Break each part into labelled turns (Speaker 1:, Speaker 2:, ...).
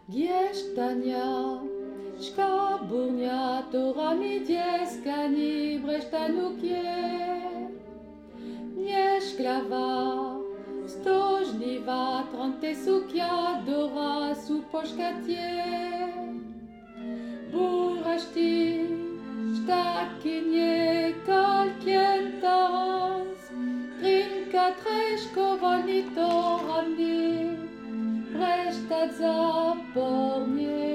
Speaker 1: Gieštania, škaburnia, torami dieskani, breštanukie. Nieszklawa, sto żniwa, trente sukia, dora, suposzkatie. Burašti, štakinje, kalkientas, trinka treško, volnito, ramni, breštat zapornie.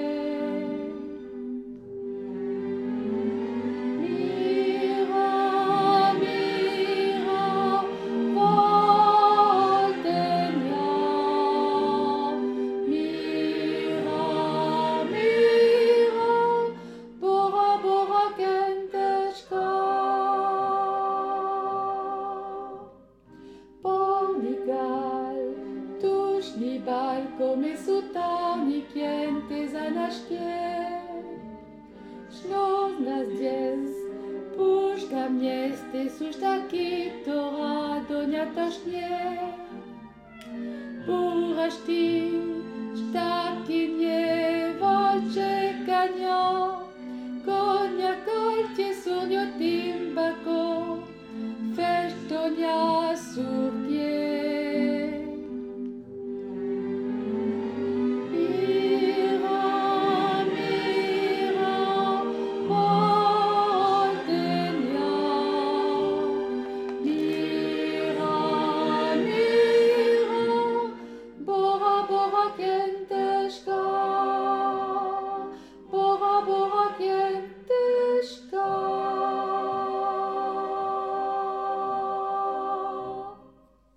Speaker 1: Nibal come sutarnikiente zanaszkie. Sznos nas dzies, puszka mieste, susz taki tora donia tosznie. Burašti, štaki mnie volče kanio, konia kolcie surnio timbako, feštonia sur